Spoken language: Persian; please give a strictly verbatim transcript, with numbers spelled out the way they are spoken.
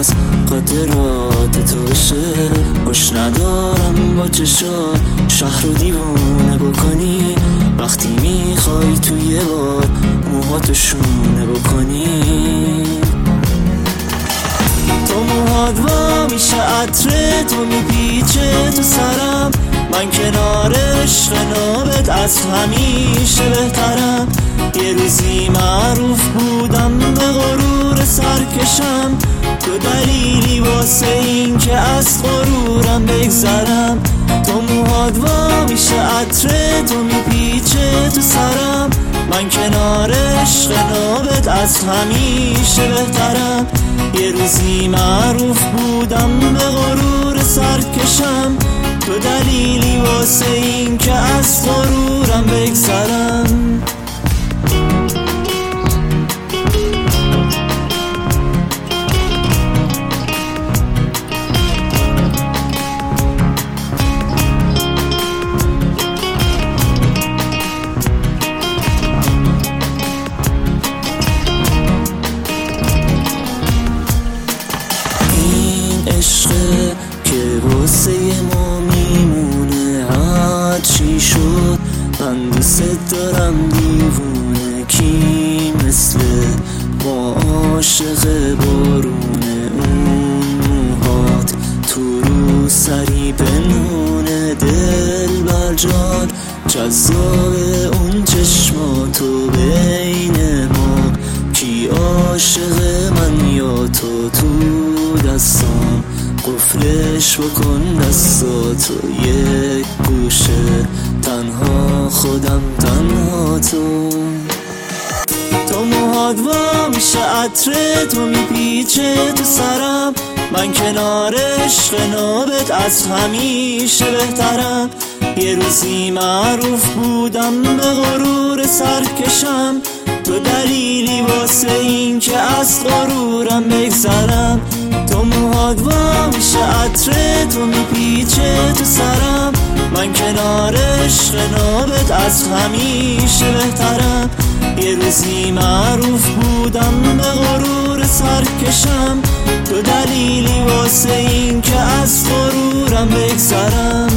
از خاطرات تو بشه. خوش ندارم با چشات شهر رو دیوونه بکنی، وقتی میخوای توی بار موهاتو شونه بکنی. تو موهات وا میشه عطر تو میپیچه تو سرم، من کنار عشق نابت از همیشه بهترم. یه روزی معروف بودم به غرور سرکشم، تو دلیلی واسه این که از غرورم بگذرم. تو موهات وا میشه عطر تو میپیچه تو سرم، من کنار عشق نابت از همیشه بهترم. یه روزی معروف بودم به غرور سرکشم، تو دلیلی واسه این که از غرورم بگذرم. عشقه که واسه ما میمونه، هر چی شد من دوست دارم دیوونه. کی مثل ما عاشق بارونه، اون موهات تو رو سری بنونه. دل بر جان جذاب اون چشماتو بین ما، کی عاشق من یا تو؟ تو دستام قفلش بکن دستاتو، یک گوشه تنها خودم تنها تو. تو موهات وا میشه عطر تو میپیچه تو سرم، من کنار عشق نابت از همیشه بهترم. یه روزی معروف بودم به غرور سرکشم، تو دلیلی واسه این که از غرورم بگذرم. تو موهات وا میشه عطر تو میپیچه تو سرم، من کنار عشق نابت از همیشه بهترم. یه روزی معروف بودم به غرور سرکشم، تو دلیلی واسه این که از غرورم بگذرم.